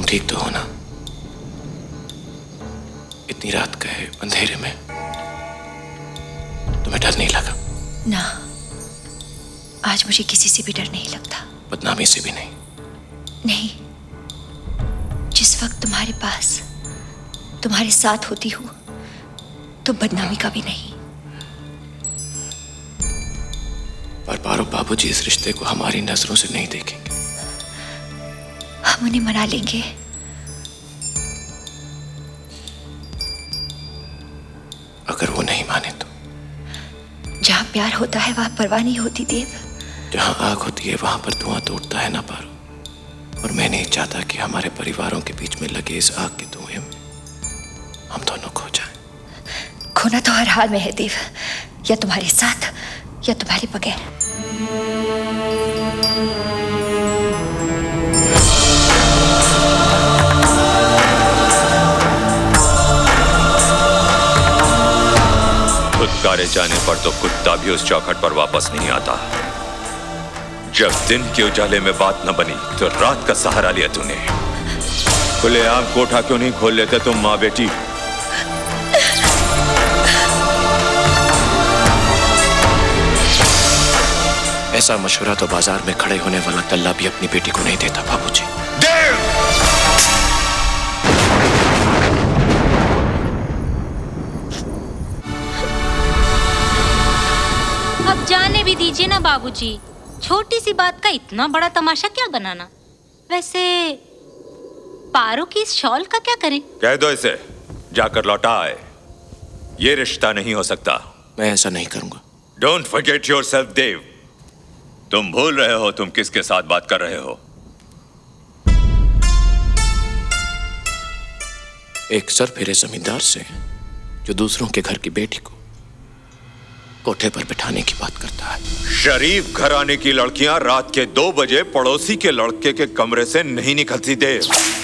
ठीक तो हो ना? इतनी रात गए अंधेरे में तुम्हें डर नहीं लगा? ना, आज मुझे किसी से भी डर नहीं लगता। बदनामी से भी नहीं? नहीं, जिस वक्त तुम्हारे पास, तुम्हारे साथ होती हूँ तो बदनामी का भी नहीं। पर पारो बाबूजी इस रिश्ते को हमारी नजरों से नहीं देखेंगे। हम उन्हें मना लेंगे। अगर वो नहीं माने तो? जहां प्यार होता है वहां परवाह नहीं होती देव। जहां आग होती है वहां पर धुआं तो उठता है ना पारो। और मैं नहीं चाहता कि हमारे परिवारों के बीच में लगे इस आग के धुएं में हम दोनों खो जाएं। खोना तो हर हाल में है देव, या तुम्हारे साथ या तुम्हारे बगैर। फुदकारे जाने पर तो कुत्ता भी उस चौखट पर वापस नहीं आता। जब दिन के उजाले में बात न बनी तो रात का सहारा लिया तूने। खुलेआम कोठा क्यों नहीं खोल लेते तुम माँ बेटी? ऐसा मशवरा तो बाजार में खड़े होने वाला दल्ला भी अपनी बेटी को नहीं देता बाबूजी। अब जाने भी दीजिए ना बाबूजी, छोटी सी बात का इतना बड़ा तमाशा क्या बनाना। वैसे पारो की इस शॉल का क्या करें? कह दो इसे जाकर लौटा आए। ये रिश्ता नहीं हो सकता। मैं ऐसा नहीं करूंगा। Don't forget yourself Dev. तुम भूल रहे हो तुम किसके साथ बात कर रहे हो। एक सरफिरे जमींदार से जो दूसरों के घर की बेटी को कोठे पर बिठाने की बात करता है। शरीफ घराने की लड़कियां रात के 2 बजे पड़ोसी के लड़के के कमरे से नहीं निकलती देव।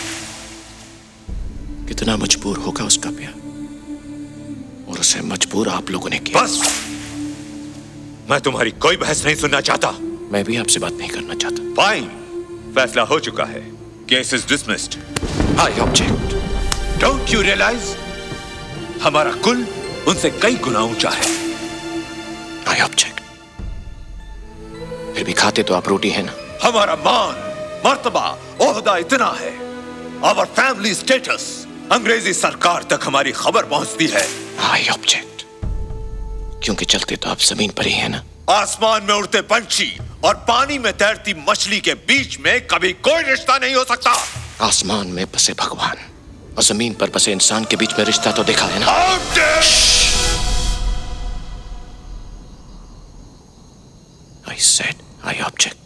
कितना मजबूर होगा उसका प्यार, और उसे मजबूर आप लोगों ने किया। बस, मैं तुम्हारी कोई बहस नहीं सुनना चाहता। मैं भी आपसे बात नहीं करना चाहता। फाइन, फैसला हो चुका है। Case is dismissed. I object. Don't you realise हमारा कुल उनसे कई गुना ऊंचा है। I object. फिर भी खाते तो आप रोटी है ना? हमारा मान, मर्तबा, ओहदा इतना है। आवर फैमिली स्टेटस अंग्रेजी सरकार तक हमारी खबर पहुंचती है। I object. क्योंकि चलते तो आप जमीन पर ही है ना? आसमान में उड़ते पंछी और पानी में तैरती मछली के बीच में कभी कोई रिश्ता नहीं हो सकता। आसमान में बसे भगवान और जमीन पर बसे इंसान के बीच में रिश्ता तो देखा है ना? I said I object.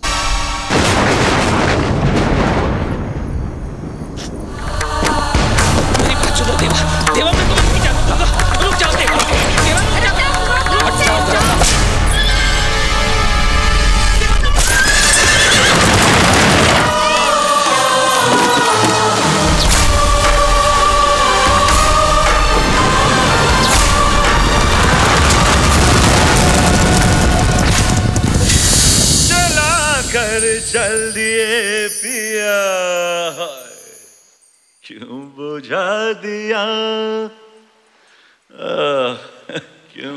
मेरी बात सुनो देवा। देवा मैं तुम्हें नहीं जानता। रुक जाओ देवा। देवा हट जाओ देवा। चल दिए पिया, क्यों बुझा दिया, क्यों?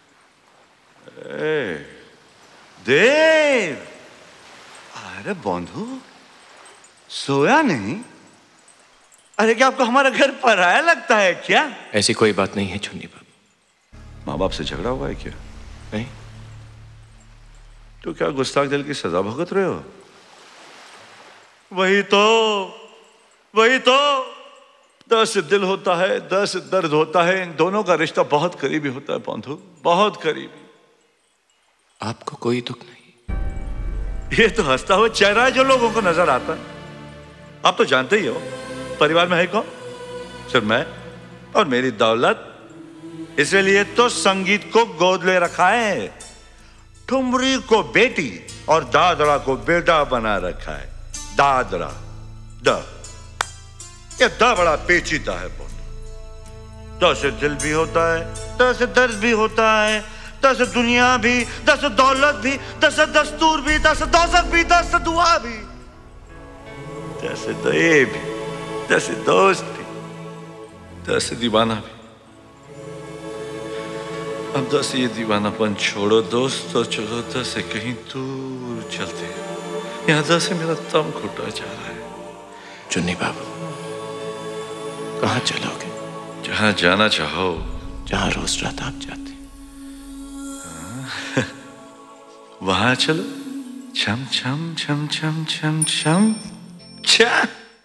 देव, अरे बंधु सोया नहीं? अरे क्या आपको हमारा घर पराया लगता है क्या? ऐसी कोई बात नहीं है चुन्नी बाबू। माँ बाप से झगड़ा हुआ है क्या? नहीं। तो क्या गुस्ताख दिल की सजा भुगत रहे हो? वही तो 10 दिल होता है, 10 दर्द होता है। इन दोनों का रिश्ता बहुत करीबी होता है बंधु, बहुत करीबी। आपको कोई दुख नहीं? ये तो हंसता हुआ चेहरा है जो लोगों को नजर आता है। आप तो जानते ही हो परिवार में है कौन? सिर्फ मैं और मेरी दौलत। इसलिए तो संगीत को गोद ले रखा है, ठुमरी को बेटी और दादरा को बेटा बना रखा है। दादरा ये द बड़ा पेचीदा है बोल। 10 दिल भी होता है, 10 दर्द भी होता है, 10 दुनिया भी, 10 दौलत भी, 10 दस्तूर भी, 10 दोज़ख भी, 10 दुआ भी, 10 दये भी। जैसे दोस्त भी, जैसे दीवाना भी। अब दस ये दीवानापन छोड़ो दोस्त, और चलो दस से कहीं दूर चलते हैं। यहाँ दस से मेरा दम घुटा जा रहा है। चुन्नी बाबू, कहाँ चलोगे? जहाँ जाना चाहो। जहाँ रोज रात आप जाते। वहां चलो। छम छम छम छम छम छम छम।